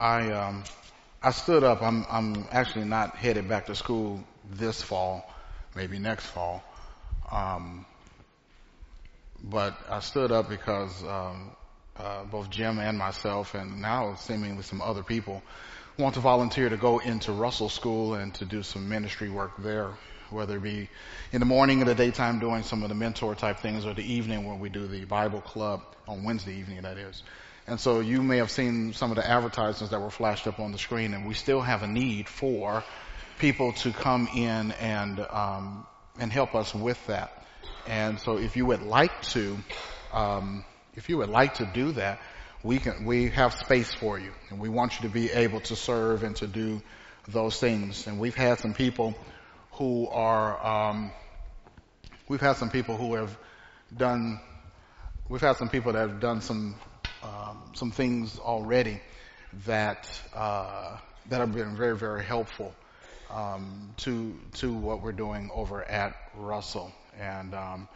I I stood up. I'm actually not headed back to school this fall, maybe next fall. Um, but I stood up because both Jim and myself, and now seemingly some other people, want to volunteer to go into Russell School and to do some ministry work there, whether it be in the morning or the daytime doing some of the mentor type things, or the evening when we do the Bible club on Wednesday evening, that is. And so you may have seen some of the advertisements that were flashed up on the screen, and we still have a need for people to come in and help us with that. And so if you would like to, if you would like to do that, we have space for you, and we want you to be able to serve and to do those things. And we've had some people who have done, we've had some people that have done some things already that that have been very, very helpful to what we're doing over at Russell. And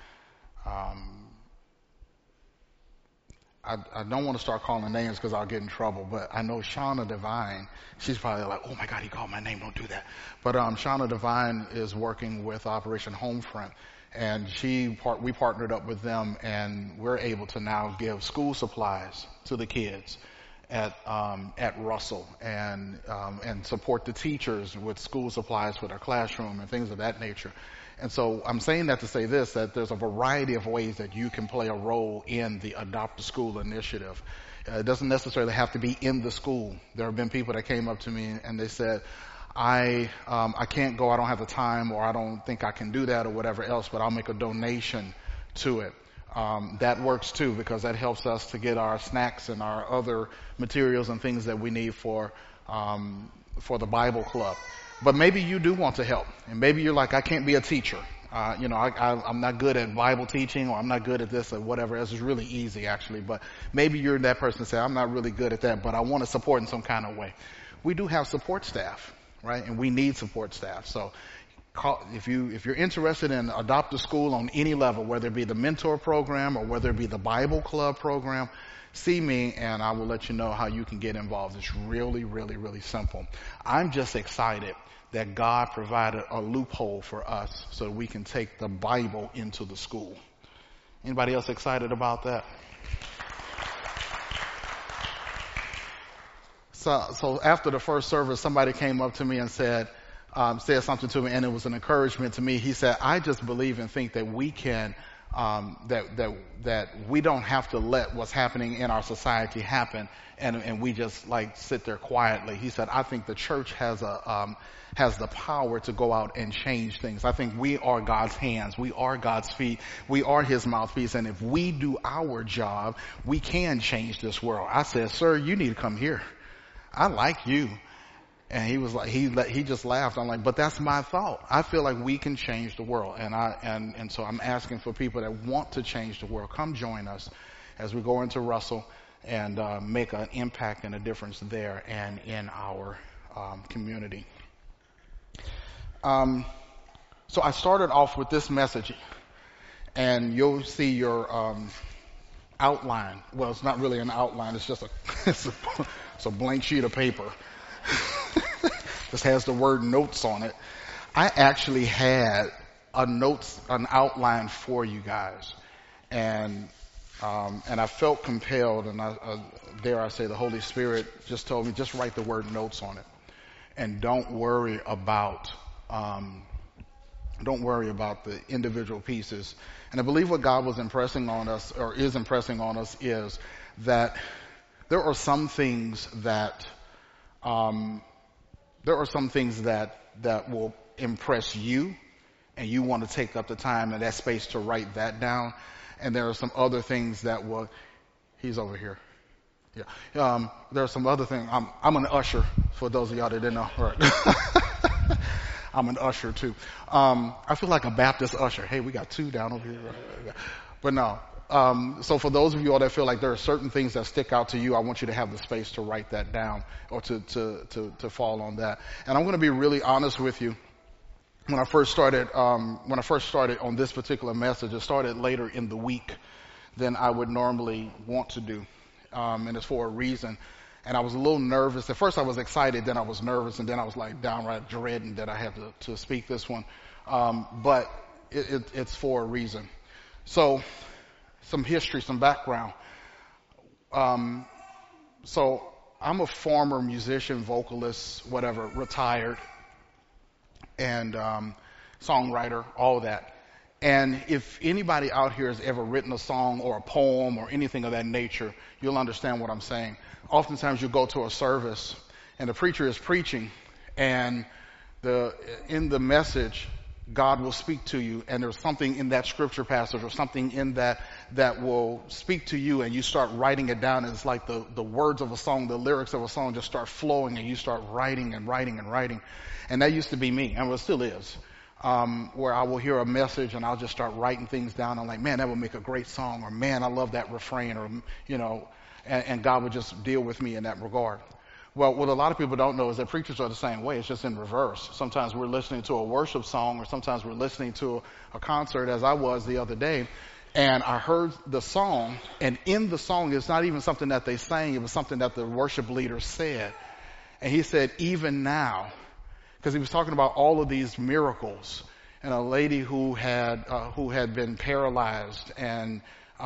I don't want to start calling names because I'll get in trouble, but I know Shauna Devine, she's probably like, oh my God, he called my name, don't do that. But Shauna Devine is working with Operation Homefront, and we partnered up with them, and we're able to now give school supplies to the kids at Russell, and support the teachers with school supplies for their classroom and things of that nature. And so I'm saying that to say this, that there's a variety of ways that you can play a role in the Adopt a School initiative. It doesn't necessarily have to be in the school. There have been people that came up to me and they said, I can't go, I don't have the time, or I don't think I can do that, or whatever else, but I'll make a donation to it. That works too, because that helps us to get our snacks and our other materials and things that we need for the Bible club. But maybe you do want to help, and maybe you're like, I can't be a teacher. I'm not good at Bible teaching, or I'm not good at this, or whatever. This is really easy, actually. But maybe you're that person that say, I'm not really good at that, but I want to support in some kind of way. We do have support staff, right? And we need support staff. So if you're interested in Adopt a School on any level, whether it be the mentor program or whether it be the Bible club program, see me and I will let you know how you can get involved. It's really, really, really simple. I'm just excited that God provided a loophole for us so that we can take the Bible into the school. Anybody else excited about that? So after the first service, somebody came up to me and said something to me, and it was an encouragement to me. He said, I just believe and think that we can, that we don't have to let what's happening in our society happen and we just like sit there quietly. He said, I think the church has the power to go out and change things. I think we are God's hands. We are God's feet. We are His mouthpiece. And if we do our job, we can change this world. I said, sir, you need to come here. I like you. And he was like, he just laughed. I'm like, but that's my thought. I feel like we can change the world. And so I'm asking for people that want to change the world, come join us as we go into Russell and make an impact and a difference there and in our community. So I started off with this message, and you'll see your outline. Well, it's not really an outline. It's just it's a blank sheet of paper. This has the word notes on it. I actually had an outline for you guys, and I felt compelled, and dare I say, the Holy Spirit just told me, just write the word notes on it, and don't worry about the individual pieces. And I believe what God was impressing on us, or is impressing on us, is that there are some things that will impress you, and you want to take up the time and that space to write that down. And there are some other things that will. He's over here. Yeah. There are some other things. I'm an usher. For those of y'all that didn't know, right? I'm an usher too. I feel like a Baptist usher. Hey, we got two down over here. But no. So for those of you all that feel like there are certain things that stick out to you, I want you to have the space to write that down, or to fall on that. And I'm going to be really honest with you. When I first started on this particular message, it started later in the week than I would normally want to do. And it's for a reason. And I was a little nervous. At first I was excited, then I was nervous, and then I was like downright dreading that I had to speak this one. But it's for a reason. So some history, some background. So I'm a former musician, vocalist, whatever, retired, and songwriter, all of that. And if anybody out here has ever written a song or a poem or anything of that nature, you'll understand what I'm saying. Oftentimes you go to a service and the preacher is preaching, and in the message, God will speak to you, and there's something in that scripture passage or something in that will speak to you, and you start writing it down, and it's like the words of a song, the lyrics of a song just start flowing, and you start writing and writing and writing. And that used to be me, and it still is, where I will hear a message and I'll just start writing things down. I'm like, man, that would make a great song, or man, I love that refrain, or, and God would just deal with me in that regard. Well, what a lot of people don't know is that preachers are the same way. It's just in reverse. Sometimes we're listening to a worship song, or sometimes we're listening to a concert, as I was the other day, and I heard the song, and in the song, it's not even something that they sang. It was something that the worship leader said. And he said, even now, because he was talking about all of these miracles, and a lady who had been paralyzed, and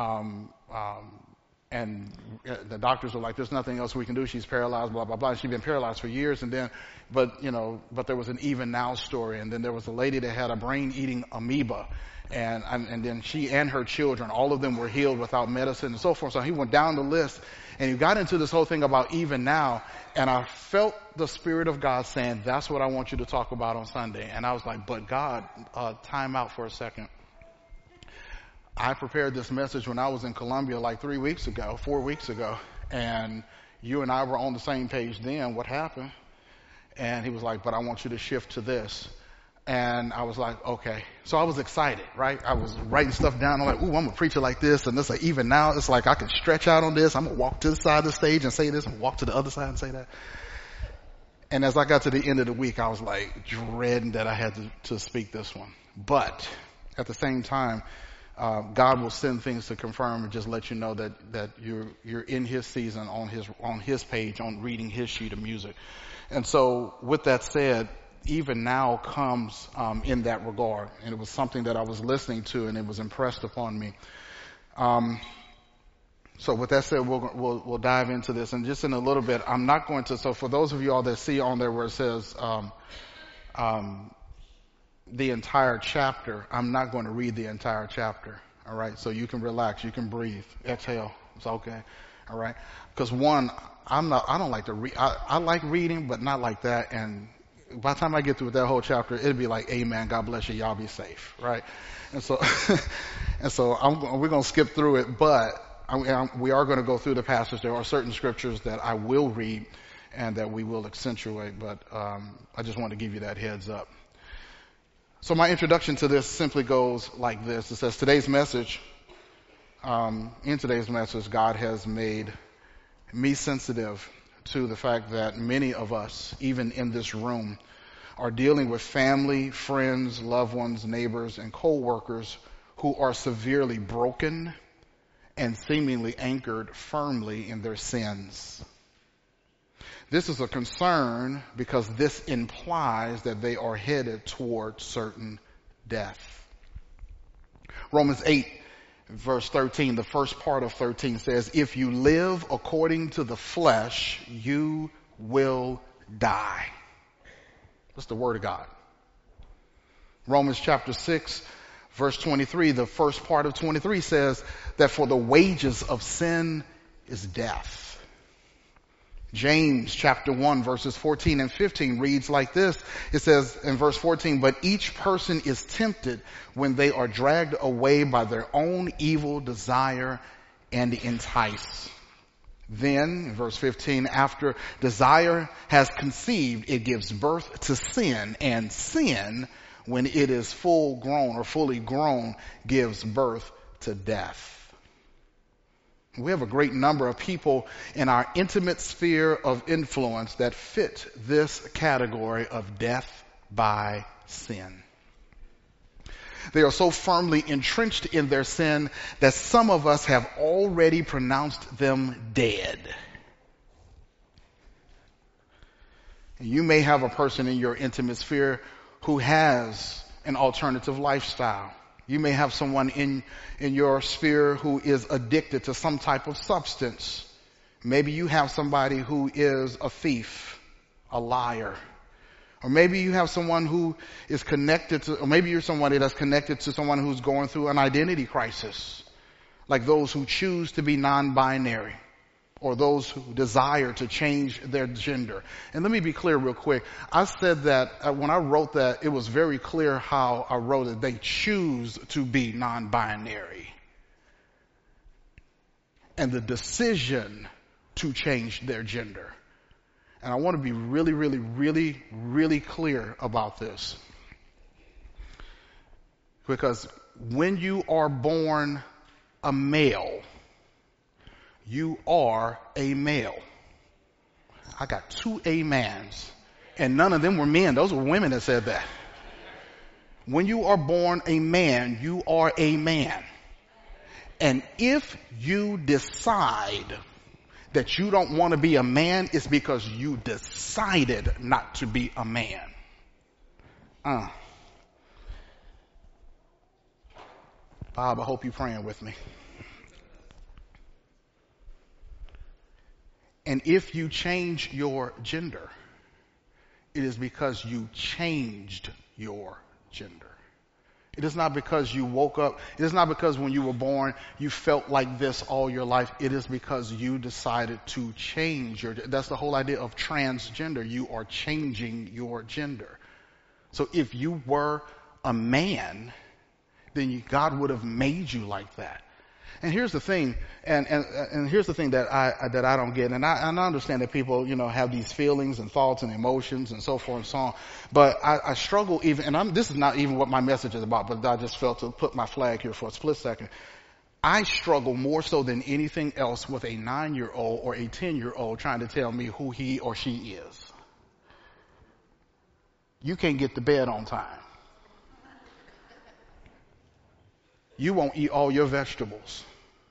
the doctors were like, there's nothing else we can do. She's paralyzed, blah, blah, blah. She'd been paralyzed for years. And then, but there was an even now story. And then there was a lady that had a brain eating amoeba. And then she and her children, all of them were healed without medicine and so forth. So he went down the list, and he got into this whole thing about even now. And I felt the Spirit of God saying, that's what I want you to talk about on Sunday. And I was like, but God, time out for a second. I prepared this message when I was in Colombia like 4 weeks ago, and you and I were on the same page then. What happened? And he was like, but I want you to shift to this. And I was like, okay. So I was excited, right? I was writing stuff down. I'm like, ooh, I'm a preacher like this. And this, like, even now, it's like I can stretch out on this. I'm going to walk to the side of the stage and say this, and walk to the other side and say that. And as I got to the end of the week, I was like dreading that I had to speak this one. But at the same time, God will send things to confirm and just let you know that you're in His season, on His page, on reading His sheet of music. And so, with that said, even now comes in that regard, and it was something that I was listening to, and it was impressed upon me. So, with that said, we'll dive into this, and just in a little bit, I'm not going to. So, for those of you all that see on there where it says the entire chapter, I'm not going to read the entire chapter. All right, so you can relax, you can breathe, exhale. It's okay. All right, because one, I don't like to read. I like reading, but not like that. And by the time I get through that whole chapter, it'll be like, amen, God bless you, y'all be safe, right? And so, we're going to skip through it, but we are going to go through the passage. There are certain scriptures that I will read and that we will accentuate, but I just want to give you that heads up. So my introduction to this simply goes like this. It says, in today's message, God has made me sensitive to the fact that many of us, even in this room, are dealing with family, friends, loved ones, neighbors, and co-workers who are severely broken and seemingly anchored firmly in their sins. This is a concern because this implies that they are headed toward certain death. Romans 8, verse 13, the first part of 13 says, if you live according to the flesh, you will die. That's the word of God. Romans chapter 6, verse 23, the first part of 23 says that for the wages of sin is death. James chapter 1 verses 14 and 15 reads like this. It says in verse 14, but each person is tempted when they are dragged away by their own evil desire and enticed. Then, in verse 15, after desire has conceived, it gives birth to sin, and sin, when it is full grown or fully grown, gives birth to death. We have a great number of people in our intimate sphere of influence that fit this category of death by sin. They are so firmly entrenched in their sin that some of us have already pronounced them dead. You may have a person in your intimate sphere who has an alternative lifestyle. You may have someone in your sphere who is addicted to some type of substance. Maybe you have somebody who is a thief, a liar. Or maybe you have someone who is connected to, or maybe you're somebody that's connected to someone who's going through an identity crisis. Like those who choose to be non-binary, or those who desire to change their gender. And let me be clear real quick. I said that when I wrote that, it was very clear how I wrote it. They choose to be non-binary. And the decision to change their gender. And I want to be really, really, really, really clear about this. Because when you are born a male, you are a male. I got 2 amens, and none of them were men. Those were women that said that. When you are born a man, you are a man. And if you decide that you don't want to be a man, it's because you decided not to be a man. Bob, I hope you're praying with me. And if you change your gender, it is because you changed your gender. It is not because you woke up. It is not because when you were born, you felt like this all your life. It is because you decided to change your, that's the whole idea of transgender. You are changing your gender. So if you were a man, then God would have made you like that. And here's the thing, and here's the thing that I don't get, and I understand that people, have these feelings and thoughts and emotions and so forth and so on, but I struggle even, and this is not even what my message is about, but I just felt to put my flag here for a split second. I struggle more so than anything else with a 9-year-old or a 10-year-old trying to tell me who he or she is. You can't get to bed on time. You won't eat all your vegetables.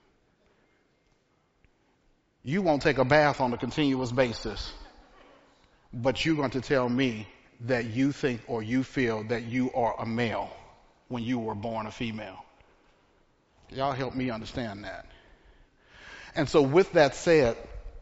You won't take a bath on a continuous basis. But you're going to tell me that you think or you feel that you are a male when you were born a female. Y'all help me understand that. And so with that said,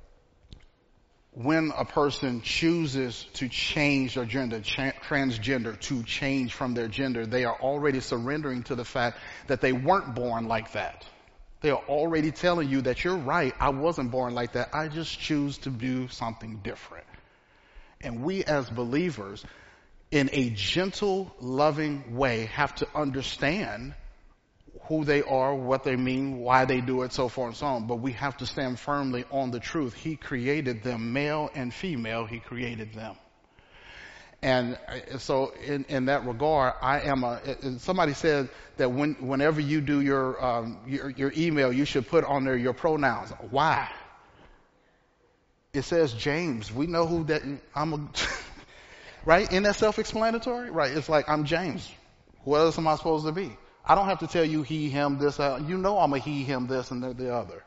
when a person chooses to change their gender, transgender, to change from their gender, they are already surrendering to the fact that they weren't born like that. They are already telling you that you're right, I wasn't born like that, I just choose to do something different. And we as believers, in a gentle, loving way, have to understand who they are, what they mean, why they do it, so forth and so on. But we have to stand firmly on the truth. He created them male and female. He created them. And so in that regard, somebody said that whenever you do your email, you should put on there your pronouns. Why? It says James. We know who that, right? Isn't that self-explanatory? Right. It's like, I'm James. What else am I supposed to be? I don't have to tell you he, him, this, you know I'm a he, him, this, and the other.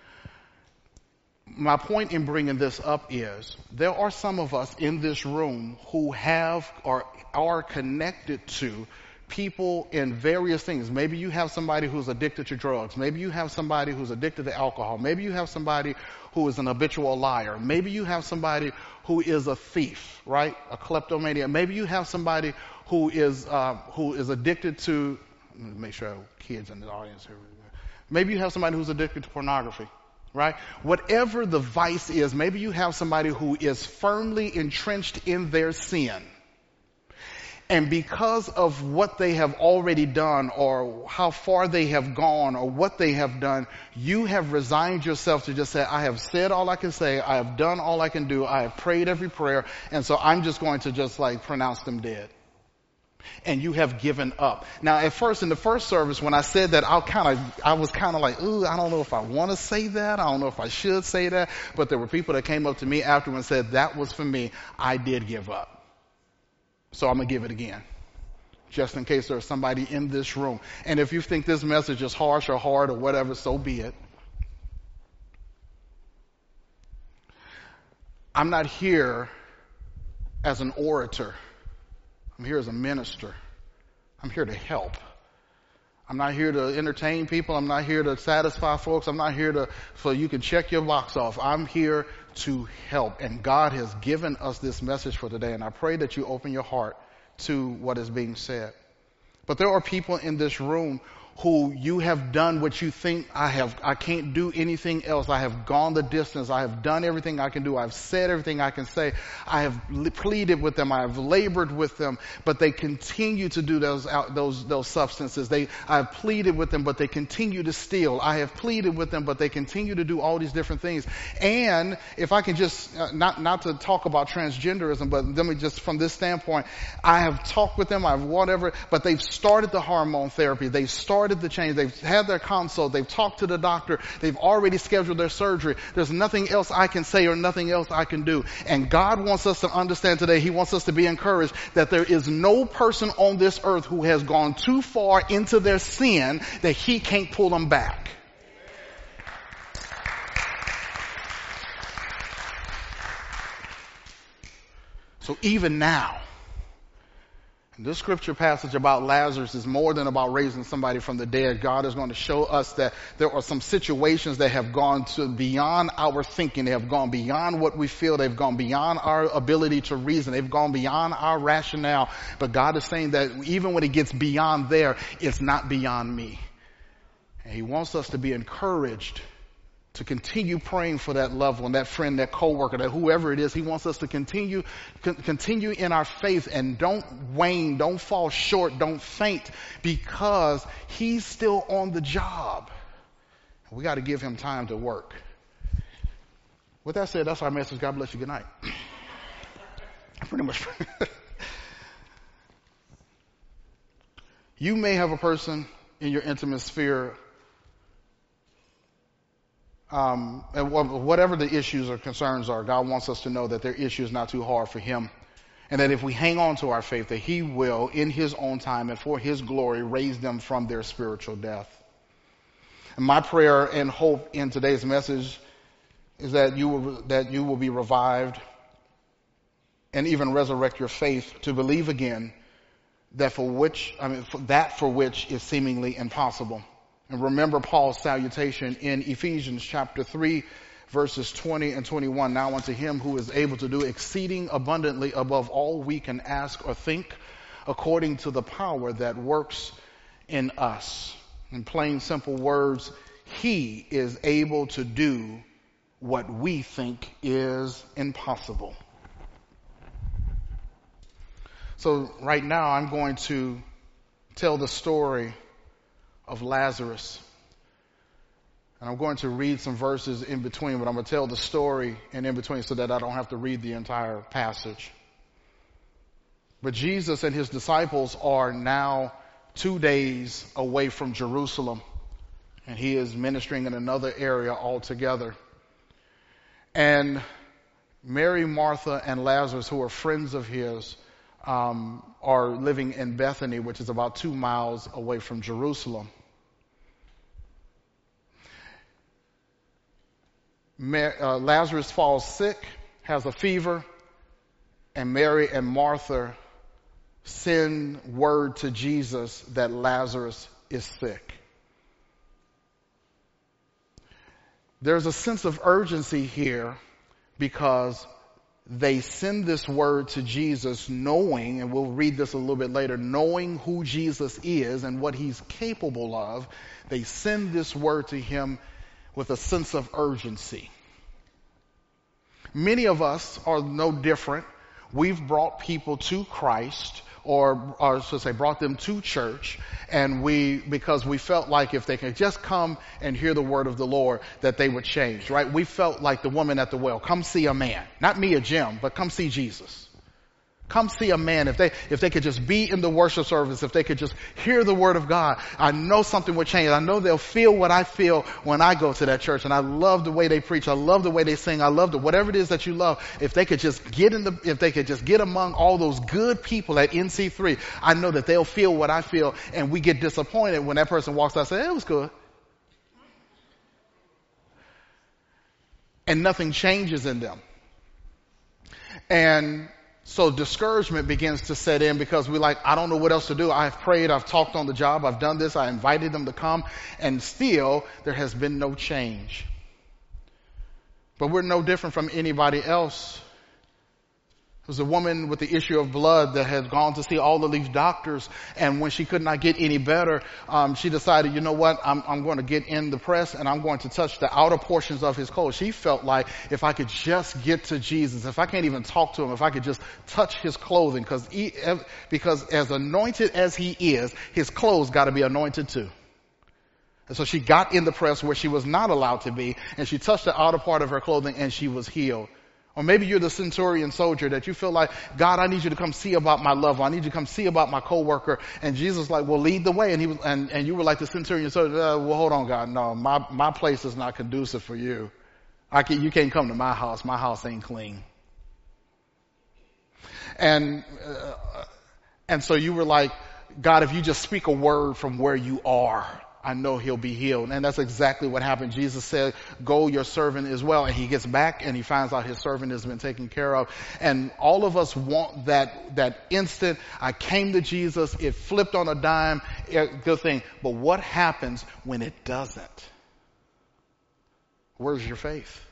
My point in bringing this up is there are some of us in this room who have or are connected to people in various things. Maybe you have somebody who's addicted to drugs. Maybe you have somebody who's addicted to alcohol. Maybe you have somebody who is an habitual liar. Maybe you have somebody who is a thief, right? A kleptomaniac. Maybe you have somebody who is addicted to, let me make sure I have kids in the audience here. Maybe you have somebody who's addicted to pornography, right? Whatever the vice is, maybe you have somebody who is firmly entrenched in their sin. And because of what they have already done or how far they have gone or what they have done, you have resigned yourself to just say, I have said all I can say, I have done all I can do, I have prayed every prayer, and so I'm just going to just pronounce them dead. And you have given up. Now, at first, in the first service, when I said that, I was kind of like, ooh, I don't know if I want to say that. I don't know if I should say that. But there were people that came up to me afterwards and said, that was for me. I did give up. So I'm going to give it again. Just in case there's somebody in this room. And if you think this message is harsh or hard or whatever, so be it. I'm not here as an orator. I'm here as a minister. I'm here to help. I'm not here to entertain people. I'm not here to satisfy folks. I'm not here so you can check your box off. I'm here to help. And God has given us this message for today. And I pray that you open your heart to what is being said. But there are people in this room who you have done what you think I can't do anything else. I have gone the distance. I have done everything I can do. I've said everything I can say. I have pleaded with them. I have labored with them, but they continue to do those substances. I have pleaded with them, but they continue to steal. I have pleaded with them, but they continue to do all these different things. And if I can just, not to talk about transgenderism, but let me just from this standpoint, I have talked with them, I've whatever, but they've started the hormone therapy. They've started the change. They've had their consult. They've talked to the doctor. They've already scheduled their surgery. There's nothing else I can say or nothing else I can do. And God wants us to understand today, He wants us to be encouraged that there is no person on this earth who has gone too far into their sin that He can't pull them back. So even now, this scripture passage about Lazarus is more than about raising somebody from the dead. God is going to show us that there are some situations that have gone to beyond our thinking. They have gone beyond what we feel. They've gone beyond our ability to reason. They've gone beyond our rationale. But God is saying that even when it gets beyond there, it's not beyond me. And He wants us to be encouraged to continue praying for that loved one, that friend, that coworker, that whoever it is. He wants us to continue in our faith and don't wane, don't fall short, don't faint, because He's still on the job. We got to give Him time to work. With that said, that's our message. God bless you. Good night. Pretty much. You may have a person in your intimate sphere, and whatever the issues or concerns are, God wants us to know that their issue is not too hard for Him. And that if we hang on to our faith, that He will, in His own time and for His glory, raise them from their spiritual death. And my prayer and hope in today's message is that you will be revived and even resurrect your faith to believe again that for which is seemingly impossible. And remember Paul's salutation in Ephesians chapter 3, verses 20 and 21. Now unto Him who is able to do exceeding abundantly above all we can ask or think, according to the power that works in us. In plain, simple words, He is able to do what we think is impossible. So right now I'm going to tell the story of Lazarus. And I'm going to read some verses in between, but I'm going to tell the story in between so that I don't have to read the entire passage. But Jesus and His disciples are now 2 days away from Jerusalem, and He is ministering in another area altogether. And Mary, Martha, and Lazarus, who are friends of His, are living in Bethany, which is about 2 miles away from Jerusalem. Lazarus falls sick, has a fever, and Mary and Martha send word to Jesus that Lazarus is sick. There's a sense of urgency here because they send this word to Jesus knowing, and we'll read this a little bit later, knowing who Jesus is and what He's capable of. They send this word to Him with a sense of urgency. Many of us are no different. We've brought people to Christ, or I should say brought them to church, and because we felt like if they could just come and hear the word of the Lord, that they would change, right? We felt like the woman at the well, come see a man. Not me or Jim, but come see Jesus. Come see a man. If they could just be in the worship service, if they could just hear the word of God, I know something would change. I know they'll feel what I feel when I go to that church. And I love the way they preach. I love the way they sing. I love whatever it is that you love. If they could just get among all those good people at NC3, I know that they'll feel what I feel. And we get disappointed when that person walks out and says, it was good. And nothing changes in them. And So discouragement begins to set in because we're like, I don't know what else to do. I've prayed, I've talked on the job, I've done this, I invited them to come, and still there has been no change. But we're no different from anybody else. There was a woman with the issue of blood that had gone to see all of these doctors, and when she could not get any better, she decided, you know what, I'm going to get in the press and I'm going to touch the outer portions of his clothes. She felt like if I could just get to Jesus, if I can't even talk to him, if I could just touch his clothing, because as anointed as he is, his clothes got to be anointed too. And so she got in the press where she was not allowed to be, and she touched the outer part of her clothing and she was healed. Or maybe you're the centurion soldier that you feel like, God, I need you to come see about my loved one. I need you to come see about my coworker. And Jesus like, well, lead the way. And you were like the centurion soldier, well, hold on, God. No, my place is not conducive for you. You can't come to my house. My house ain't clean. And so you were like, God, if you just speak a word from where you are, I know he'll be healed. And that's exactly what happened. Jesus said, go, your servant is well. And he gets back and he finds out his servant has been taken care of. And all of us want that instant, I came to Jesus, it flipped on a dime, good thing. But what happens when it doesn't? Where's your faith?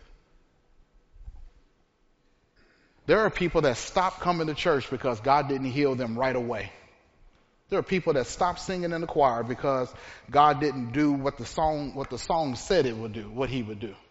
There are people that stop coming to church because God didn't heal them right away. There are people that stop singing in the choir because God didn't do what the song said it would do, what he would do.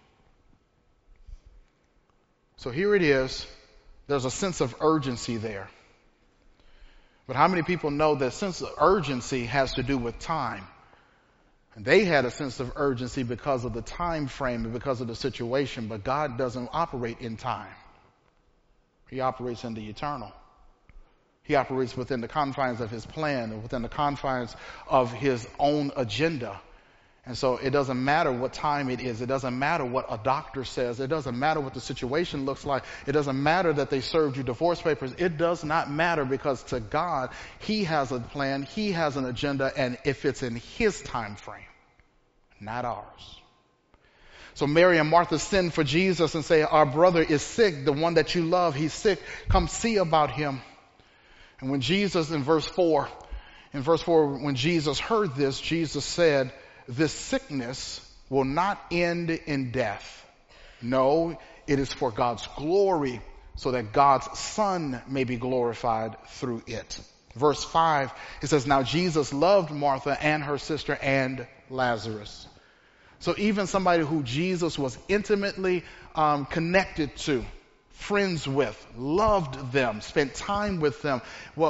So here it is. There's a sense of urgency there. But how many people know that sense of urgency has to do with time? And they had a sense of urgency because of the time frame and because of the situation, but God doesn't operate in time. He operates in the eternal. He operates within the confines of his plan and within the confines of his own agenda. And so it doesn't matter what time it is. It doesn't matter what a doctor says. It doesn't matter what the situation looks like. It doesn't matter that they served you divorce papers. It does not matter because to God, he has a plan. He has an agenda. And if it's in his time frame, not ours. So Mary and Martha send for Jesus and say, our brother is sick. The one that you love, he's sick. Come see about him. And when Jesus, in verse 4, when Jesus heard this, Jesus said, this sickness will not end in death. No, it is for God's glory, so that God's Son may be glorified through it. Verse 5, it says, now Jesus loved Martha and her sister and Lazarus. So even somebody who Jesus was intimately connected to, friends with, loved them, spent time with them,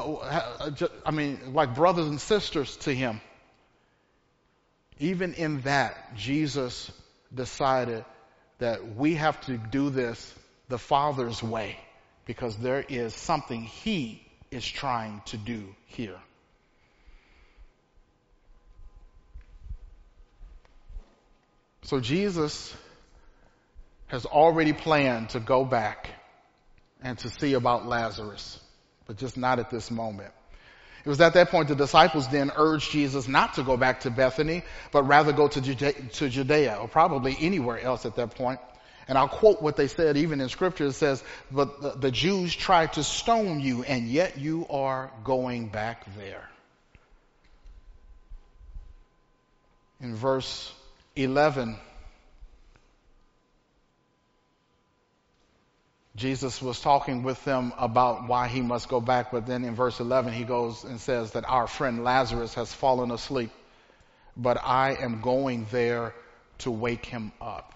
like brothers and sisters to him. Even in that, Jesus decided that we have to do this the Father's way because there is something he is trying to do here. So Jesus has already planned to go back and to see about Lazarus, but just not at this moment. It was at that point the disciples then urged Jesus not to go back to Bethany, but rather go to Judea, or probably anywhere else at that point. And I'll quote what they said even in scripture. It says, but the Jews tried to stone you, and yet you are going back there. In verse 11, Jesus was talking with them about why he must go back, but then in verse 11 he goes and says that our friend Lazarus has fallen asleep, but I am going there to wake him up.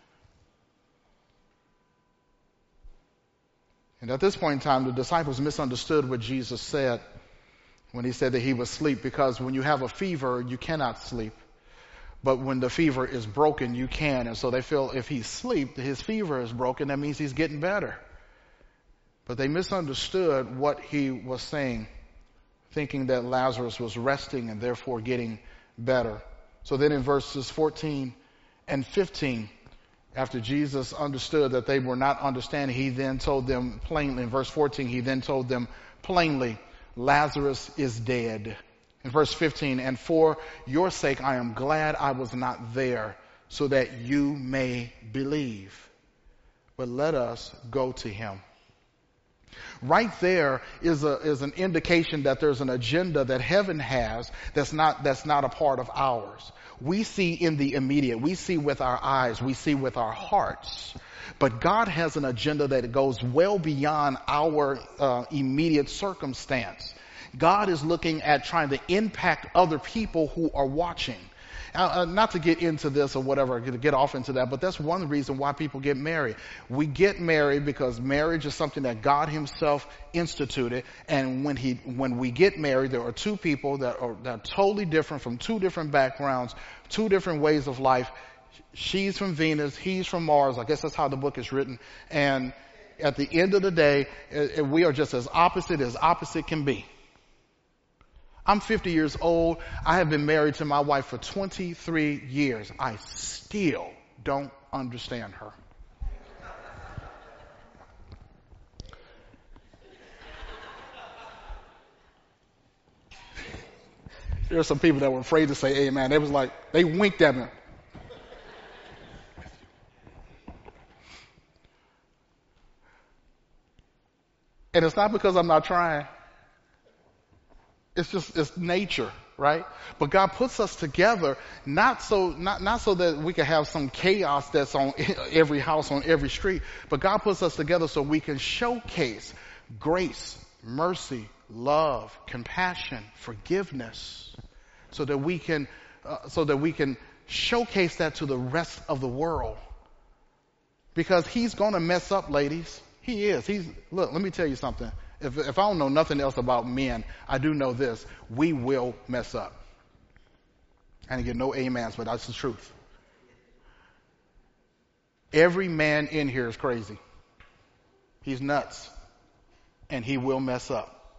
And at this point in time, the disciples misunderstood what Jesus said when he said that he was asleep, because when you have a fever, you cannot sleep. But when the fever is broken, you can. And so they feel if he's asleep, his fever is broken, that means he's getting better. But they misunderstood what he was saying, thinking that Lazarus was resting and therefore getting better. So then in verses 14 and 15, after Jesus understood that they were not understanding, he then told them plainly, in verse 14, he then told them plainly, Lazarus is dead. In verse 15, and for your sake I am glad I was not there, so that you may believe. But let us go to him. Right there is an indication that there's an agenda that heaven has that's not a part of ours. We see in the immediate, we see with our eyes, we see with our hearts. But God has an agenda that goes well beyond our immediate circumstance. God is looking at trying to impact other people who are watching. Not to get into this or whatever, to get off into that, but that's one reason why people get married. We get married because marriage is something that God himself instituted. And when we get married, there are two people that are totally different, from two different backgrounds, two different ways of life. She's from Venus, he's from Mars. I guess that's how the book is written. And at the end of the day, we are just as opposite can be. I'm 50 years old. I have been married to my wife for 23 years. I still don't understand her. There are some people that were afraid to say amen. They was like, they winked at me. And it's not because I'm not trying. It's nature, right? But God puts us together not so that we can have some chaos that's on every house, on every street, but God puts us together so we can showcase grace, mercy, love, compassion, forgiveness, so that we can showcase that to the rest of the world. Because he's going to mess up, ladies. He is. Look, let me tell you something. If I don't know nothing else about men, I do know this. We will mess up. I didn't get no amens, but that's the truth. Every man in here is crazy. He's nuts. And he will mess up.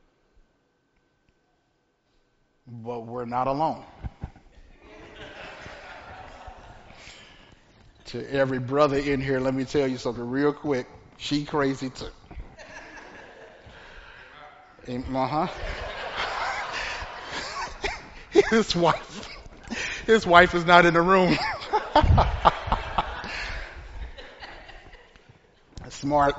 But we're not alone. To every brother in here, let me tell you something real quick. She crazy too. Uh-huh. His wife is not in the room. Smart.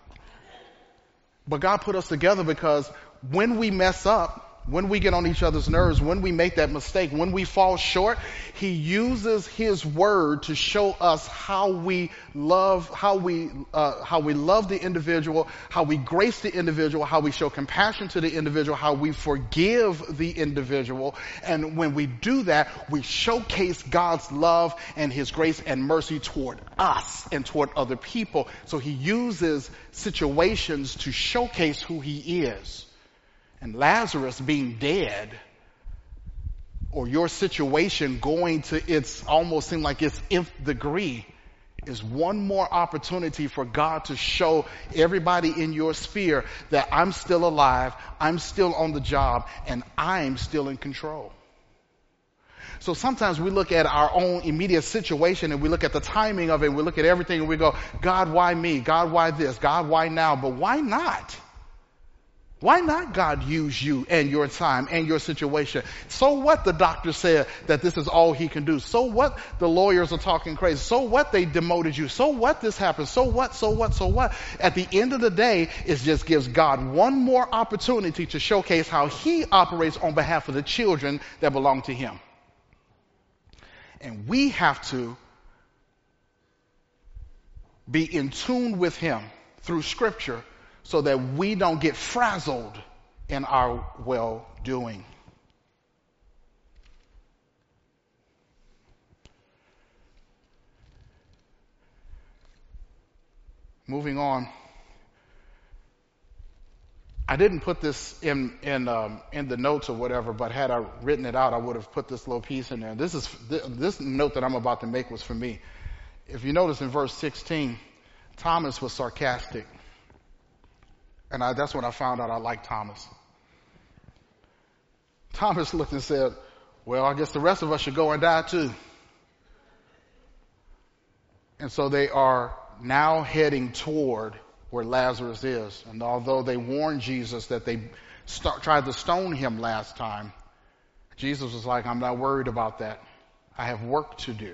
But God put us together because when we mess up, when we get on each other's nerves, when we make that mistake, when we fall short, he uses his word to show us how we love the individual, how we grace the individual, how we show compassion to the individual, how we forgive the individual. And when we do that, we showcase God's love and his grace and mercy toward us and toward other people. So he uses situations to showcase who he is. And Lazarus being dead, or your situation going to its almost seem like its nth degree, is one more opportunity for God to show everybody in your sphere that I'm still alive, I'm still on the job, and I'm still in control. So sometimes we look at our own immediate situation and we look at the timing of it and we look at everything and we go, God, why me? God, why this? God, why now? But why not? Why not God use you and your time and your situation? So what the doctor said that this is all he can do? So what the lawyers are talking crazy? So what they demoted you? So what this happened? So what? At the end of the day, it just gives God one more opportunity to showcase how he operates on behalf of the children that belong to him. And we have to be in tune with him through scripture, so that we don't get frazzled in our well-doing. Moving on. I didn't put this in the notes or whatever, but had I written it out, I would have put this little piece in there. This note that I'm about to make was for me. If you notice in verse 16, Thomas was sarcastic. And that's when I found out I liked Thomas. Thomas looked and said, well, I guess the rest of us should go and die too. And so they are now heading toward where Lazarus is. And although they warned Jesus that they tried to stone him last time, Jesus was like, I'm not worried about that. I have work to do.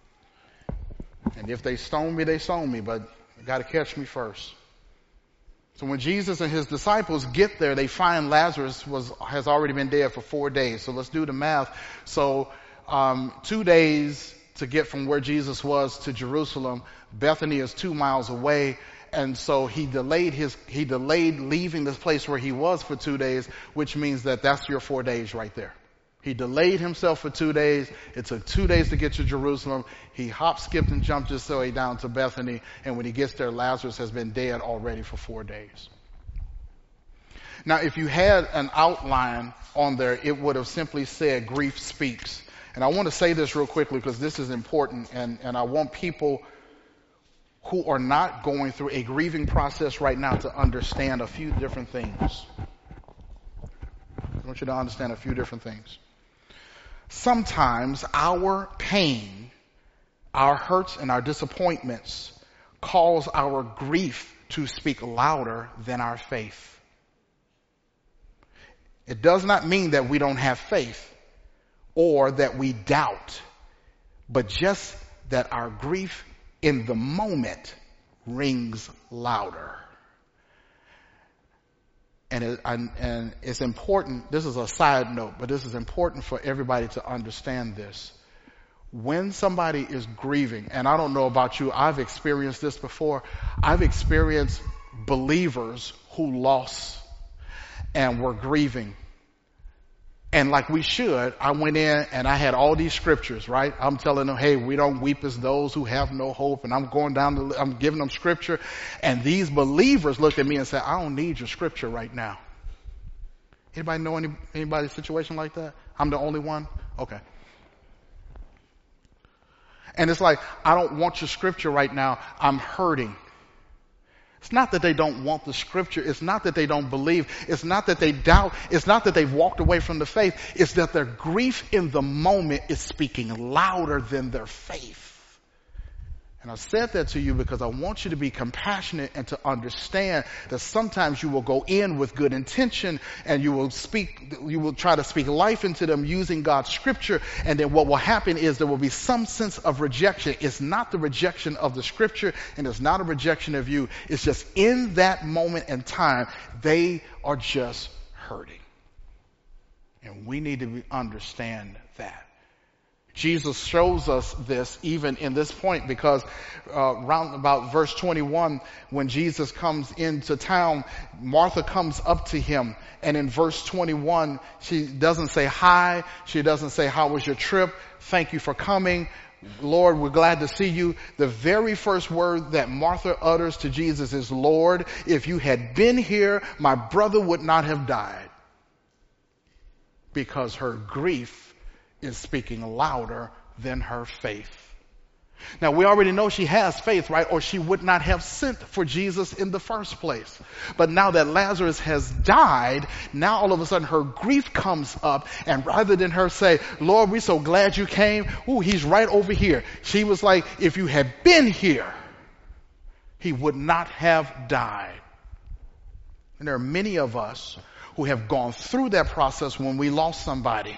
And if they stone me, they stone me, but they got to catch me first. So when Jesus and his disciples get there, they find Lazarus has already been dead for 4 days. So let's do the math. So 2 days to get from where Jesus was to Jerusalem. Bethany is 2 miles away. And so he delayed leaving this place where he was for 2 days, which means that that's your 4 days right there. He delayed himself for 2 days. It took 2 days to get to Jerusalem. He hopped, skipped, and jumped his way down to Bethany. And when he gets there, Lazarus has been dead already for 4 days. Now, if you had an outline on there, it would have simply said, grief speaks. And I want to say this real quickly because this is important. And I want people who are not going through a grieving process right now to understand a few different things. I want you to understand a few different things. Sometimes our pain, our hurts, and our disappointments cause our grief to speak louder than our faith. It does not mean that we don't have faith or that we doubt, but just that our grief in the moment rings louder. And it's important, this is a side note, but this is important for everybody to understand this. When somebody is grieving, and I don't know about you, I've experienced this before. I've experienced believers who lost and were grieving. And like we should, I went in and I had all these scriptures, right? I'm telling them, hey, we don't weep as those who have no hope. And I'm giving them scripture. And these believers looked at me and said, I don't need your scripture right now. Anybody know anybody's situation like that? I'm the only one? Okay. And it's like, I don't want your scripture right now. I'm hurting. It's not that they don't want the scripture. It's not that they don't believe. It's not that they doubt. It's not that they've walked away from the faith. It's that their grief in the moment is speaking louder than their faith. And I said that to you because I want you to be compassionate and to understand that sometimes you will go in with good intention and you will try to speak life into them using God's scripture. And then what will happen is there will be some sense of rejection. It's not the rejection of the scripture and it's not a rejection of you. It's just in that moment in time, they are just hurting. And we need to understand that. Jesus shows us this even in this point because round about verse 21, when Jesus comes into town, Martha comes up to him. And in verse 21, she doesn't say hi. She doesn't say, how was your trip? Thank you for coming. Lord, we're glad to see you. The very first word that Martha utters to Jesus is, Lord, if you had been here, my brother would not have died. Because her grief is speaking louder than her faith. Now we already know she has faith, right? Or she would not have sent for Jesus in the first place. But now that Lazarus has died, now all of a sudden her grief comes up, and rather than her say, Lord, we're so glad you came. Ooh, he's right over here. She was like, if you had been here, he would not have died. And there are many of us who have gone through that process when we lost somebody.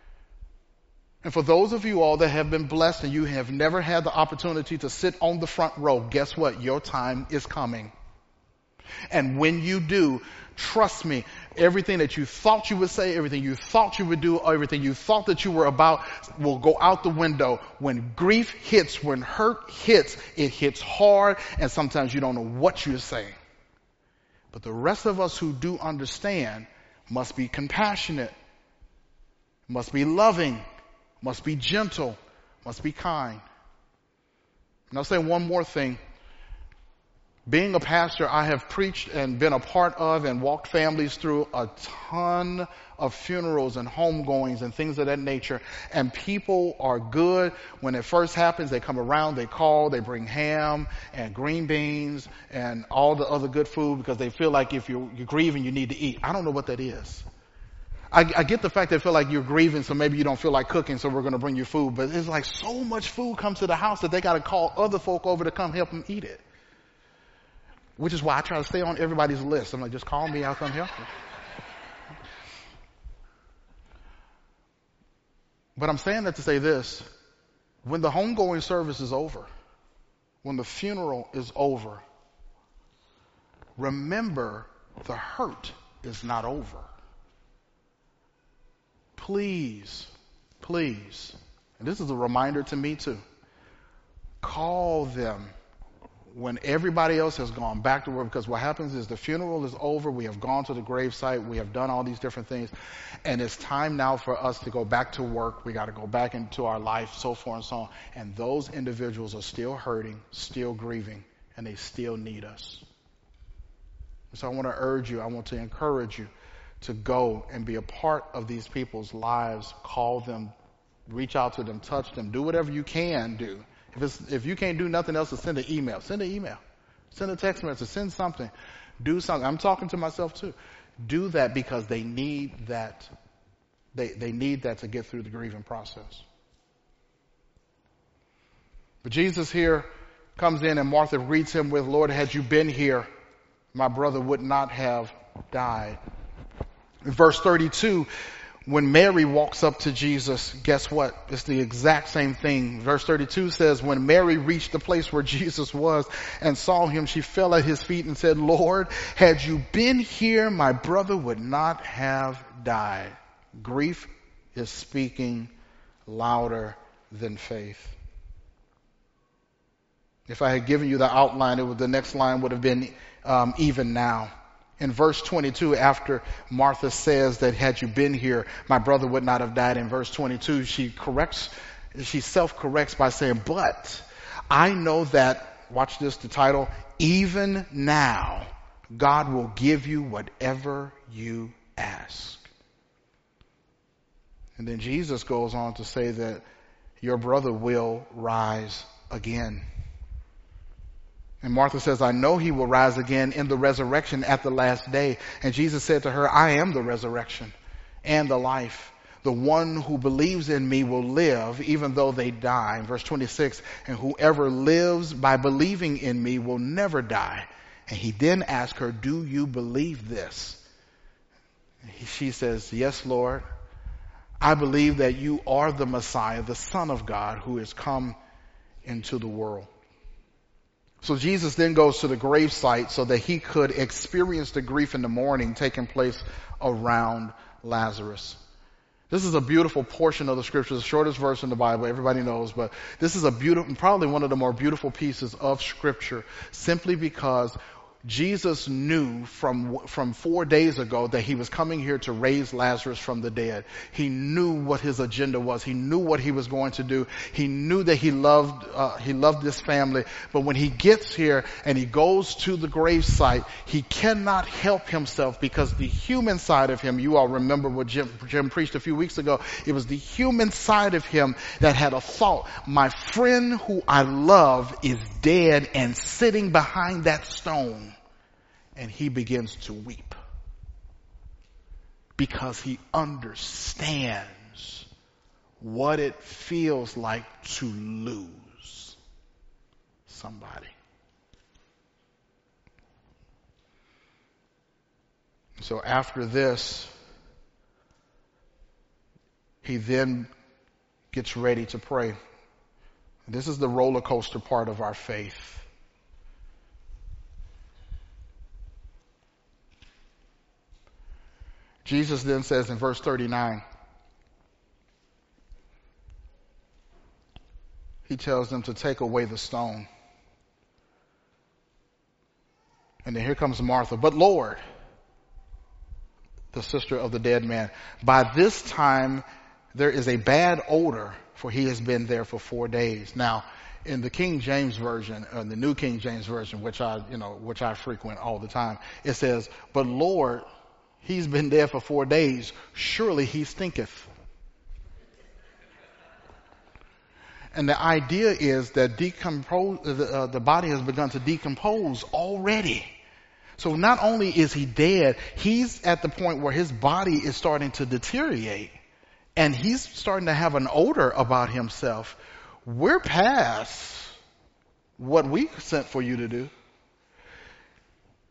And for those of you all that have been blessed and you have never had the opportunity to sit on the front row, guess what? Your time is coming. And when you do, trust me, everything that you thought you would say, everything you thought you would do, everything you thought that you were about will go out the window. When grief hits, when hurt hits, it hits hard, and sometimes you don't know what you're saying. But the rest of us who do understand must be compassionate, must be loving, must be gentle, must be kind. And I'll say one more thing. Being a pastor, I have preached and been a part of and walked families through a ton of funerals and homegoings and things of that nature. And people are good. When it first happens, they come around, they call, they bring ham and green beans and all the other good food because they feel like if you're grieving, you need to eat. I don't know what that is. I get the fact they feel like you're grieving, so maybe you don't feel like cooking, so we're going to bring you food. But it's like so much food comes to the house that they got to call other folk over to come help them eat it. Which is why I try to stay on everybody's list. I'm like, just call me, I'll come help you. But I'm saying that to say this. When the homegoing service is over, when the funeral is over, remember the hurt is not over. Please, please, and this is a reminder to me too, call them when everybody else has gone back to work, because what happens is the funeral is over, we have gone to the gravesite, we have done all these different things, and it's time now for us to go back to work. We got to go back into our life, so forth and so on. And those individuals are still hurting, still grieving, and they still need us. So I want to urge you, I want to encourage you to go and be a part of these people's lives. Call them, reach out to them, touch them, do whatever you can do. If you can't do nothing else, to send an email. Send an email. Send a text message. Send something. Do something. I'm talking to myself too. Do that because they need that. They need that to get through the grieving process. But Jesus here comes in and Martha greets him with, Lord, had you been here, my brother would not have died. In verse 32, when Mary walks up to Jesus, guess what? It's the exact same thing. Verse 32 says, when Mary reached the place where Jesus was and saw him, she fell at his feet and said, Lord, had you been here, my brother would not have died. Grief is speaking louder than faith. If I had given you the outline, the next line would have been even now. In verse 22, after Martha says that had you been here, my brother would not have died. In verse 22, she self-corrects by saying, but I know that, watch this, the title, even now, God will give you whatever you ask. And then Jesus goes on to say that your brother will rise again. And Martha says, I know he will rise again in the resurrection at the last day. And Jesus said to her, I am the resurrection and the life. The one who believes in me will live even though they die. In verse 26, and whoever lives by believing in me will never die. And he then asked her, do you believe this? She says, yes, Lord. I believe that you are the Messiah, the Son of God, who has come into the world. So Jesus then goes to the gravesite so that he could experience the grief in the mourning taking place around Lazarus. This is a beautiful portion of the scripture, the shortest verse in the Bible, everybody knows, but this is a beautiful, probably one of the more beautiful pieces of scripture, simply because Jesus knew from 4 days ago that he was coming here to raise Lazarus from the dead. He knew what his agenda was. He knew what he was going to do. He knew that he loved this family. But when he gets here and he goes to the gravesite, he cannot help himself because the human side of him, you all remember what Jim preached a few weeks ago, it was the human side of him that had a thought. My friend who I love is dead and sitting behind that stone. And he begins to weep because he understands what it feels like to lose somebody. So after this, he then gets ready to pray. This is the roller coaster part of our faith. Jesus then says in verse 39, he tells them to take away the stone. And then here comes Martha. But Lord, the sister of the dead man, by this time there is a bad odor, for he has been there for 4 days. Now, in the King James Version, the New King James Version, which I frequent all the time, it says, but Lord, he's been there for 4 days. Surely he stinketh. And the idea is that the body has begun to decompose already. So not only is he dead, he's at the point where his body is starting to deteriorate. And he's starting to have an odor about himself. We're past what we sent for you to do.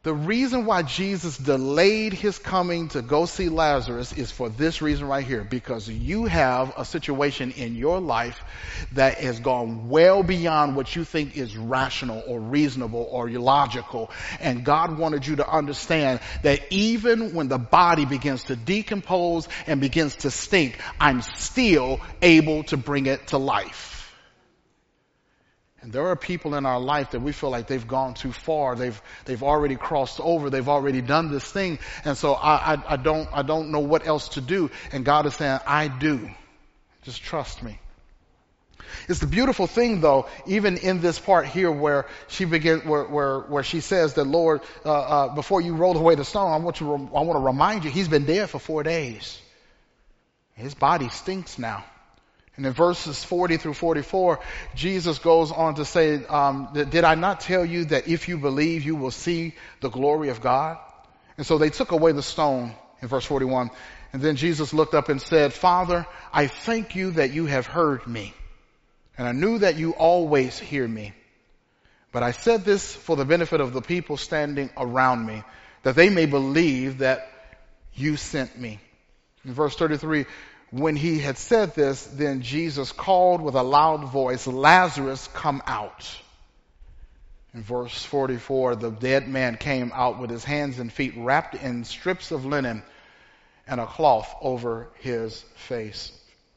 The reason why Jesus delayed his coming to go see Lazarus is for this reason right here, because you have a situation in your life that has gone well beyond what you think is rational or reasonable or logical. And God wanted you to understand that even when the body begins to decompose and begins to stink, I'm still able to bring it to life. And there are people in our life that we feel like they've gone too far. They've already crossed over. They've already done this thing. And so I don't know what else to do. And God is saying, I do. Just trust me. It's the beautiful thing though, even in this part here where she begins, where she says that, Lord, before you roll away the stone, I want to remind you, he's been dead for 4 days. His body stinks now. And in verses 40 through 44, Jesus goes on to say, did I not tell you that if you believe, you will see the glory of God? And so they took away the stone in verse 41. And then Jesus looked up and said, Father, I thank you that you have heard me. And I knew that you always hear me. But I said this for the benefit of the people standing around me, that they may believe that you sent me. In verse 33, when he had said this, then Jesus called with a loud voice, Lazarus, come out. In verse 44, the dead man came out with his hands and feet wrapped in strips of linen and a cloth over his face.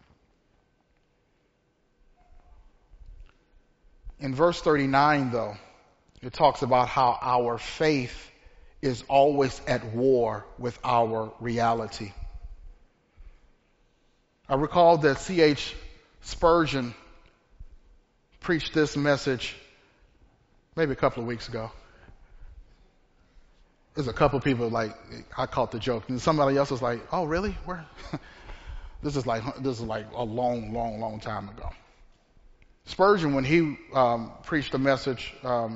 In verse 39, though, it talks about how our faith is always at war with our reality. I recall that C.H. Spurgeon preached this message maybe a couple of weeks ago. There's a couple of people like, I caught the joke, and somebody else was like, oh really? Where? This is like a long time ago. Spurgeon, when he preached a message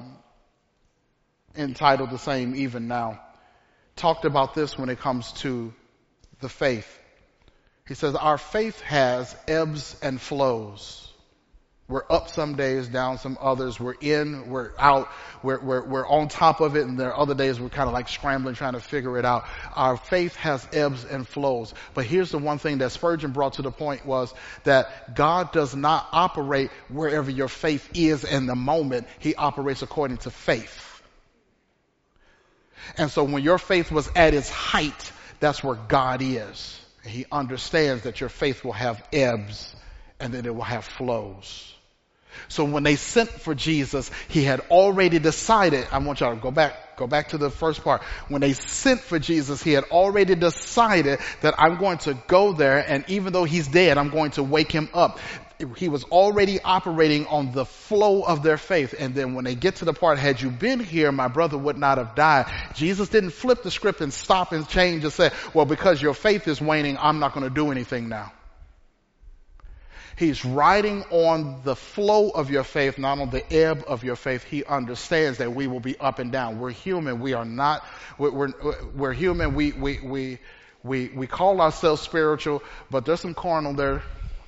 entitled The Same Even Now, talked about this when it comes to the faith. He says, our faith has ebbs and flows. We're up some days, down some others. We're in, we're out, we're on top of it, and there are other days we're kind of like scrambling, trying to figure it out. Our faith has ebbs and flows. But here's the one thing that Spurgeon brought to the point was that God does not operate wherever your faith is in the moment. He operates according to faith. And so when your faith was at its height, that's where God is. He understands that your faith will have ebbs and that it will have flows. So when they sent for Jesus, he had already decided, I want y'all to go back to the first part. When they sent for Jesus, he had already decided that I'm going to go there, and even though he's dead, I'm going to wake him up. He was already operating on the flow of their faith. And then when they get to the part, had you been here, my brother would not have died. Jesus didn't flip the script and stop and change and say, well, because your faith is waning, I'm not going to do anything now. He's riding on the flow of your faith, not on the ebb of your faith. He understands that we will be up and down. We're human. We are not, we're human. We call ourselves spiritual, but there's some carnal there.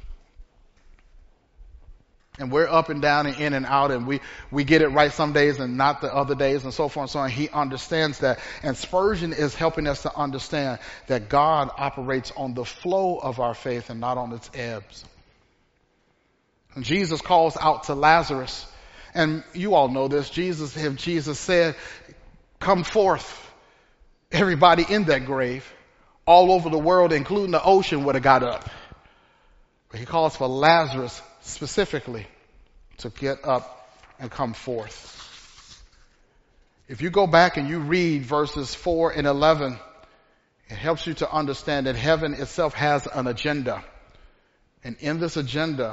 And we're up and down and in and out, and we get it right some days and not the other days, and so forth and so on. He understands that. And Spurgeon is helping us to understand that God operates on the flow of our faith and not on its ebbs. And Jesus calls out to Lazarus. And you all know this. Jesus said, come forth. Everybody in that grave, all over the world, including the ocean, would have got up. But he calls for Lazarus specifically to get up and come forth. If you go back and you read verses 4 and 11, it helps you to understand that heaven itself has an agenda. And in this agenda,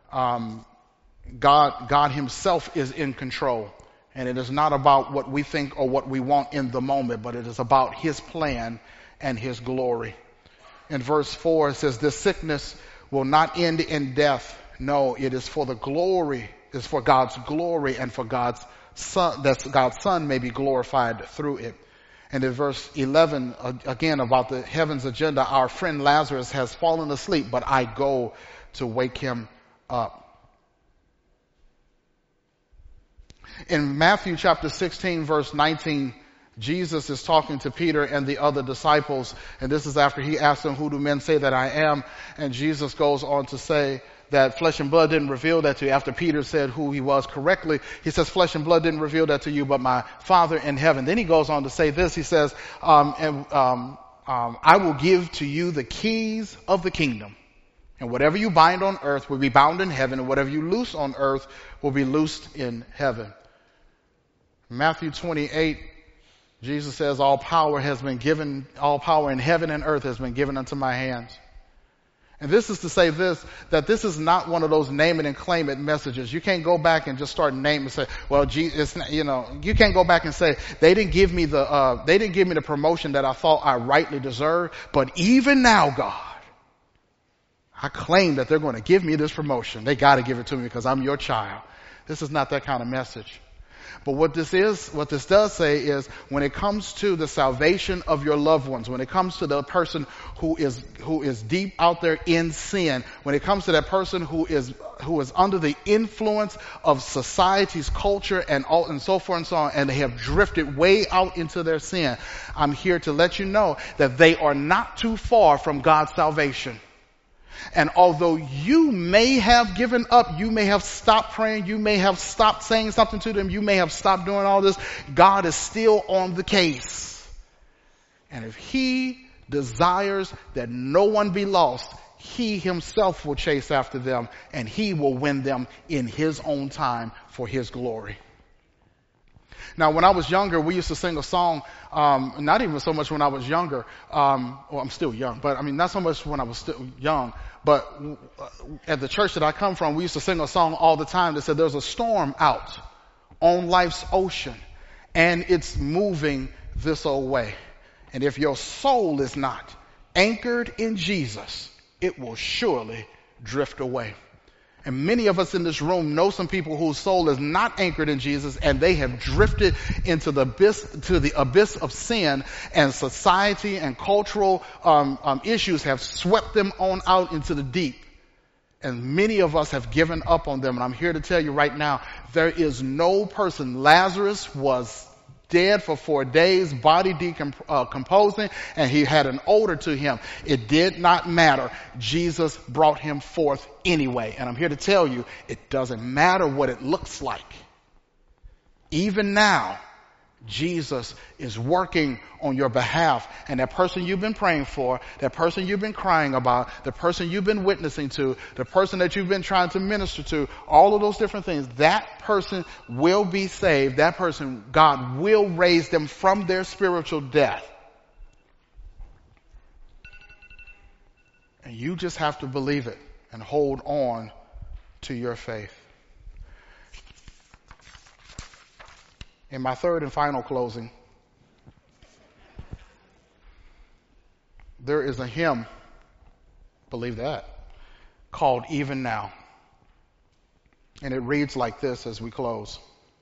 God himself is in control. And it is not about what we think or what we want in the moment, but it is about his plan and his glory. In verse 4, it says, this sickness will not end in death. No, it is for the glory, it's for God's glory and for God's Son, that God's Son may be glorified through it. And in verse 11, again, about the heaven's agenda, our friend Lazarus has fallen asleep, but I go to wake him up. In Matthew chapter 16, verse 19 Jesus is talking to Peter and the other disciples, and this is after he asked them, who do men say that I am? And Jesus goes on to say that flesh and blood didn't reveal that to you. After Peter said who he was correctly, he says, flesh and blood didn't reveal that to you, but my Father in heaven. Then he goes on to say this, he says, I will give to you the keys of the kingdom. And whatever you bind on earth will be bound in heaven, and whatever you loose on earth will be loosed in heaven. Matthew 28, Jesus says, all power in heaven and earth has been given unto my hands. And this is to say this, that this is not one of those name it and claim it messages. You can't go back and just start naming and say, well, Jesus, you can't go back and say, they didn't give me the promotion that I thought I rightly deserved, but even now, God, I claim that they're going to give me this promotion. They got to give it to me because I'm your child. This is not that kind of message. But what this does say is, when it comes to the salvation of your loved ones, when it comes to the person who is deep out there in sin, when it comes to that person who is under the influence of society's culture and so forth and so on, and they have drifted way out into their sin, I'm here to let you know that they are not too far from God's salvation. And although you may have given up, you may have stopped praying, you may have stopped saying something to them, you may have stopped doing all this, God is still on the case. And if he desires that no one be lost, he himself will chase after them, and he will win them in his own time for his glory. Now, when I was younger, we used to sing a song, not even so much when I was younger, well, I'm still young, but I mean, not so much when I was still young, but at the church that I come from, we used to sing a song all the time that said, there's a storm out on life's ocean, and it's moving this old way. And if your soul is not anchored in Jesus, it will surely drift away. And many of us in this room know some people whose soul is not anchored in Jesus, and they have drifted into the abyss of sin, and society and cultural issues have swept them on out into the deep. And many of us have given up on them. And I'm here to tell you right now, there is no person. Lazarus was dead for 4 days, body decomposing, and he had an odor to him. It did not matter. Jesus brought him forth anyway. And I'm here to tell you, it doesn't matter what it looks like. Even now, Jesus is working on your behalf. And that person you've been praying for, that person you've been crying about, the person you've been witnessing to, the person that you've been trying to minister to, all of those different things, that person will be saved. That person, God will raise them from their spiritual death. And you just have to believe it and hold on to your faith. In my third and final closing, there is a hymn, believe that, called Even Now. And it reads like this as we close.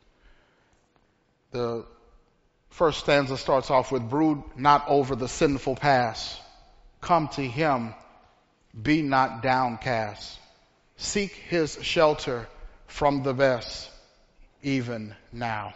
The first stanza starts off with, brood not over the sinful past. Come to him, be not downcast. Seek his shelter from the best, even now.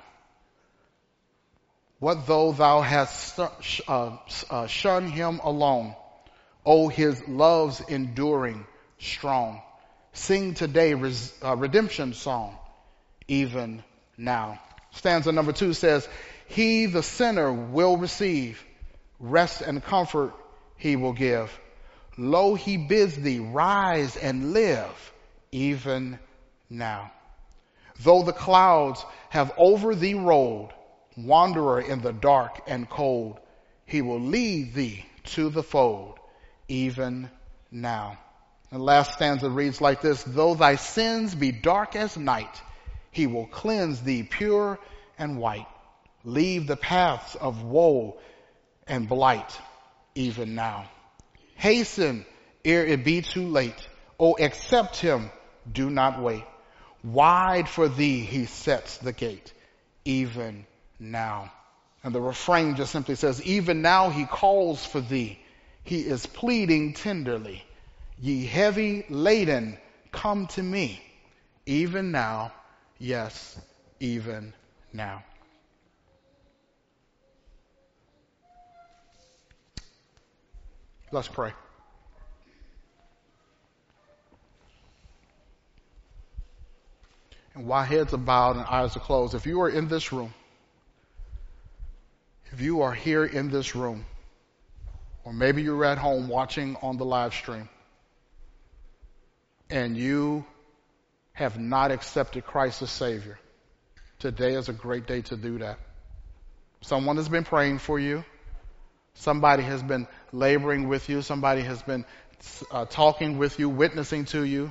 What though thou hast shunned him alone? Oh, his love's enduring strong. Sing today redemption song, even now. Stanza number 2 says, he the sinner will receive, rest and comfort he will give. Lo, he bids thee rise and live, even now. Though the clouds have over thee rolled, wanderer in the dark and cold, he will lead thee to the fold, even now. And the last stanza reads like this, though thy sins be dark as night, he will cleanse thee pure and white. Leave the paths of woe and blight, even now. Hasten ere it be too late. Oh, accept him, do not wait. Wide for thee he sets the gate, even now. And the refrain just simply says, even now he calls for thee. He is pleading tenderly. Ye heavy laden, come to me. Even now, yes, even now. Let's pray. And while heads are bowed and eyes are closed, if you are in this room, if you are here in this room, or maybe you're at home watching on the live stream, and you have not accepted Christ as Savior, today is a great day to do that. Someone has been praying for you. Somebody has been laboring with you. Somebody has been talking with you, witnessing to you.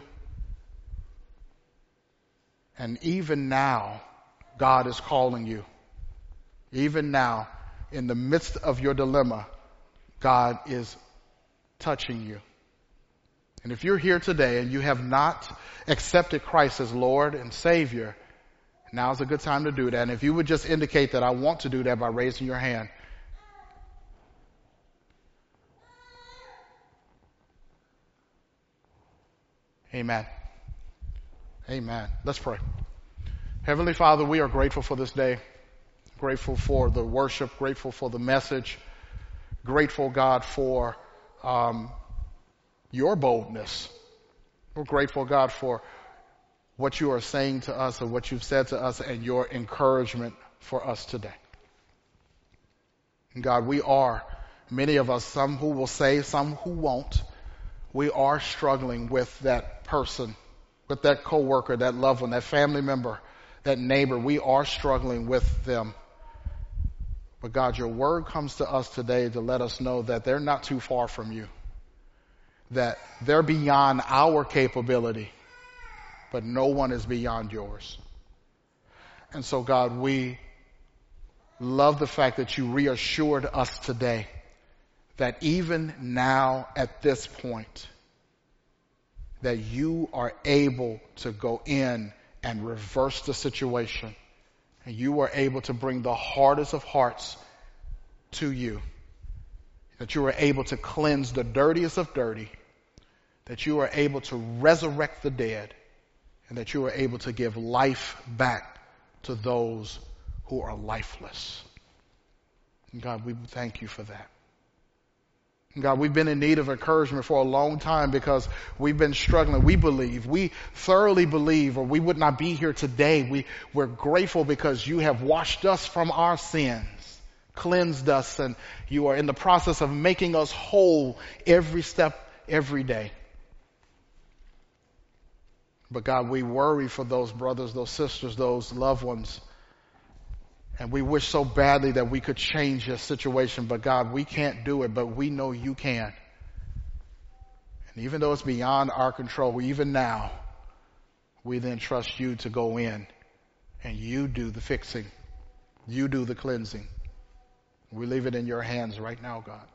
And even now, God is calling you. Even now, in the midst of your dilemma, God is touching you. And if you're here today and you have not accepted Christ as Lord and Savior, now's a good time to do that. And if you would just indicate that I want to do that by raising your hand. Amen. Amen. Let's pray. Heavenly Father, we are grateful for this day. Grateful for the worship. Grateful for the message. Grateful, God, for your boldness. We're grateful, God, for what you are saying to us and what you've said to us and your encouragement for us today. And God, we are, many of us, some who will say, some who won't, we are struggling with that person, with that coworker, that loved one, that family member, that neighbor. We are struggling with them. But God, your word comes to us today to let us know that they're not too far from you, that they're beyond our capability, but no one is beyond yours. And so, God, we love the fact that you reassured us today that even now at this point, that you are able to go in and reverse the situation. And you are able to bring the hardest of hearts to you. That you are able to cleanse the dirtiest of dirty. That you are able to resurrect the dead. And that you are able to give life back to those who are lifeless. And God, we thank you for that. God, we've been in need of encouragement for a long time because we've been struggling. We thoroughly believe, or we would not be here today. We're grateful because you have washed us from our sins, cleansed us, and you are in the process of making us whole every step, every day. But God, we worry for those brothers, those sisters, those loved ones. And we wish so badly that we could change this situation, but God, we can't do it, but we know you can. And even though it's beyond our control, even now, we then trust you to go in and you do the fixing. You do the cleansing. We leave it in your hands right now, God.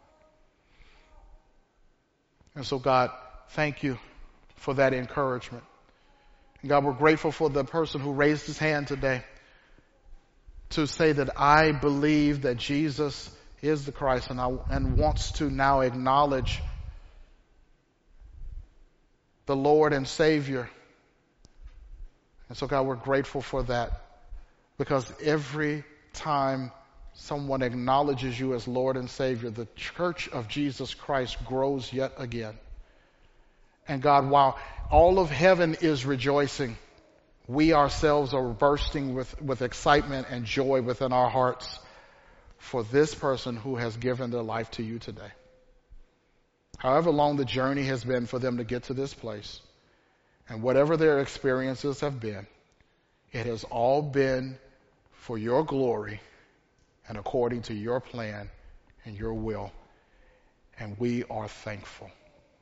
And so, God, thank you for that encouragement. And God, we're grateful for the person who raised his hand today to say that I believe that Jesus is the Christ and wants to now acknowledge the Lord and Savior. And so, God, we're grateful for that because every time someone acknowledges you as Lord and Savior, the church of Jesus Christ grows yet again. And God, while all of heaven is rejoicing, we ourselves are bursting with excitement and joy within our hearts for this person who has given their life to you today. However long the journey has been for them to get to this place, and whatever their experiences have been, it has all been for your glory and according to your plan and your will. And we are thankful.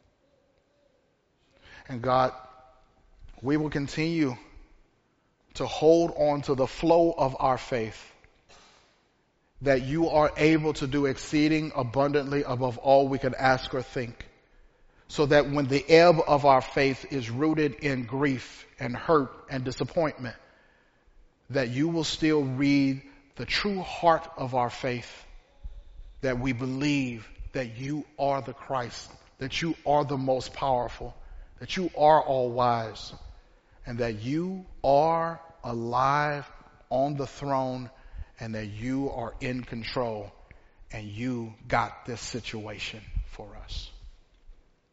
And God, we will continue to hold on to the flow of our faith, that you are able to do exceeding abundantly above all we could ask or think, so that when the ebb of our faith is rooted in grief and hurt and disappointment, that you will still read the true heart of our faith, that we believe that you are the Christ, that you are the most powerful, that you are all wise, and that you are alive on the throne, and that you are in control, and you got this situation for us.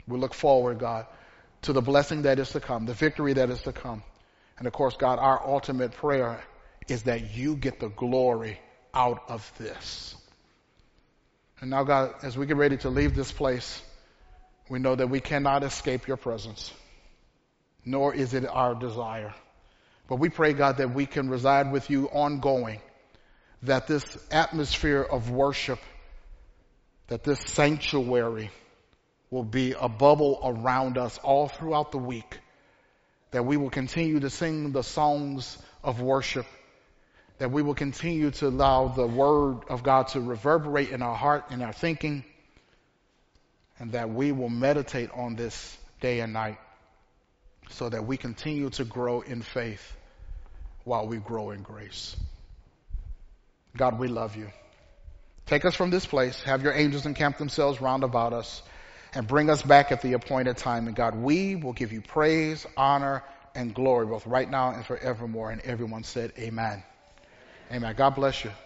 We look forward, God, to the blessing that is to come, the victory that is to come. And of course, God, our ultimate prayer is that you get the glory out of this. And now, God, as we get ready to leave this place, we know that we cannot escape your presence, nor is it our desire. But we pray, God, that we can reside with you ongoing, that this atmosphere of worship, that this sanctuary will be a bubble around us all throughout the week, that we will continue to sing the songs of worship, that we will continue to allow the word of God to reverberate in our heart and our thinking, and that we will meditate on this day and night so that we continue to grow in faith while we grow in grace. God, we love you. Take us from this place, have your angels encamp themselves round about us, and bring us back at the appointed time. And God, we will give you praise, honor, and glory, both right now and forevermore. And everyone said, amen. Amen. God bless you.